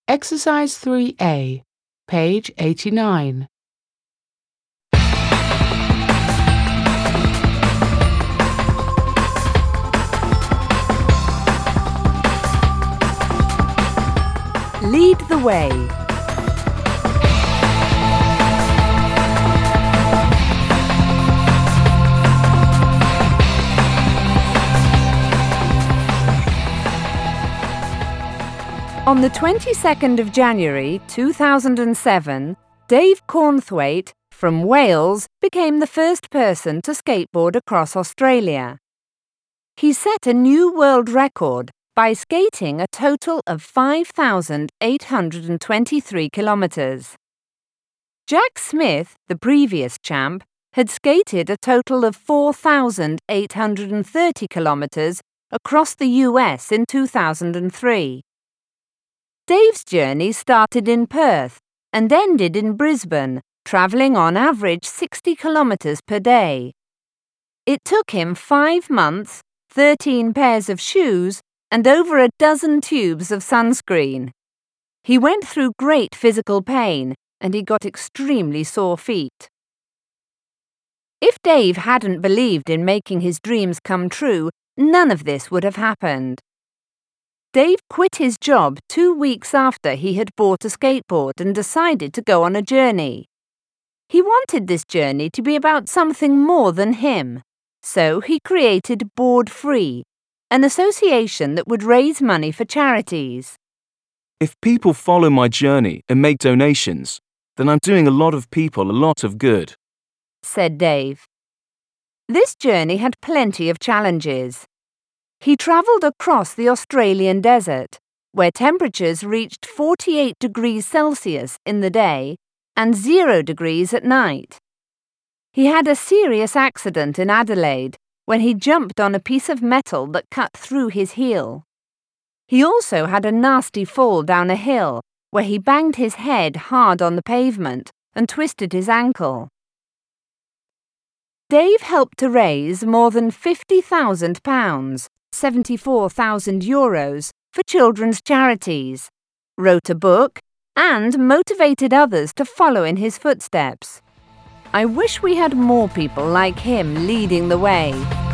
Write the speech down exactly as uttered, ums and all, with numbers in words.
Exercise three A, page eighty-nine. Lead the way. On the twenty-second of January two thousand seven, Dave Cornthwaite from Wales became the first person to skateboard across Australia. He set a new world record by skating a total of five thousand eight hundred twenty-three kilometres. Jack Smith, the previous champ, had skated a total of four thousand eight hundred thirty kilometres across the U S in two thousand three. Dave's journey started in Perth and ended in Brisbane, travelling on average sixty kilometres per day. It took him five months, thirteen pairs of shoes, and over a dozen tubes of sunscreen. He went through great physical pain and he got extremely sore feet. If Dave hadn't believed in making his dreams come true, none of this would have happened. Dave quit his job two weeks after he had bought a skateboard and decided to go on a journey. He wanted this journey to be about something more than him, so he created Board Free, an association that would raise money for charities. If people follow my journey and make donations, then I'm doing a lot of people a lot of good, said Dave. This journey had plenty of challenges. He travelled across the Australian desert, where temperatures reached forty-eight degrees Celsius in the day and zero degrees at night. He had a serious accident in Adelaide when he jumped on a piece of metal that cut through his heel. He also had a nasty fall down a hill where he banged his head hard on the pavement and twisted his ankle. Dave helped to raise more than fifty thousand pounds, seventy-four thousand euros, for children's charities, wrote a book, and motivated others to follow in his footsteps. I wish we had more people like him leading the way.